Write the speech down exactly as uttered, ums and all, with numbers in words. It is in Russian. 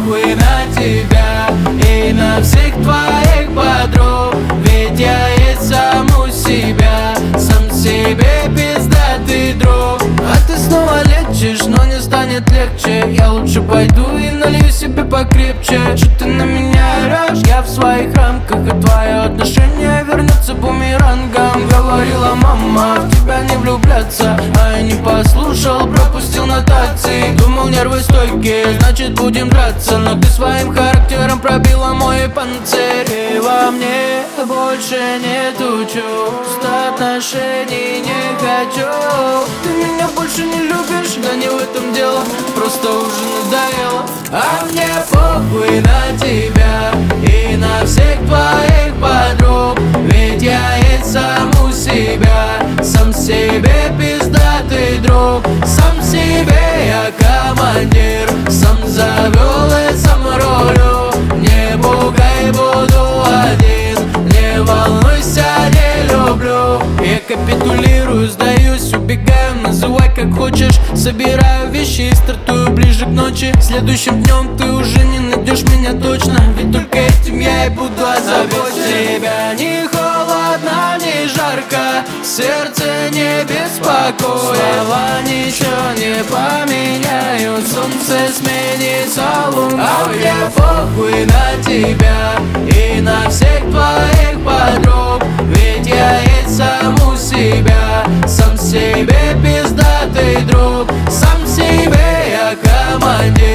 похуй на тебя и на всех твоих подруг, ведь я есть саму себя, сам себе пиздатый друг. А ты снова лечишь, но не станет легче. Я лучше пойду и налью себе покрепче. Че ты на меня орешь? Я в своих рамках, и твое отношение вернется бумерангом. Говорила мама, в тебя не влюбляться, а я не послушал, пропустил нотации. Думал, нервы стойкие, значит будем драться, но ты своим характером пробила мой панцирь. И во мне больше нету чувств, отношений не хочу. Ты меня больше не любишь, да не в этом дело, просто уже надоело. А мне похуй на тебя и на всех твоих подруг, ведь я есть саму себя, сам себе пиздатый друг. Сам себе я командир, сам завел и сам рулю. Не пугай, буду один, не волнуйся, не люблю. Я капитулирую, сдаюсь, убегаю, называй как хочешь. Собираю вещи и стартую ближе к ночи. Следующим днем ты уже не найдешь меня точно, ведь только этим я и буду озабочен. Тебя не холодно, не жарко, сердце не беспокоит. Слова ничего не поменяют, солнце сменится луной. А мне похуй на тебя и на всех твоих подруг, ведь я есть саму себя, сам себе пиздатый друг. Сам себе я командир,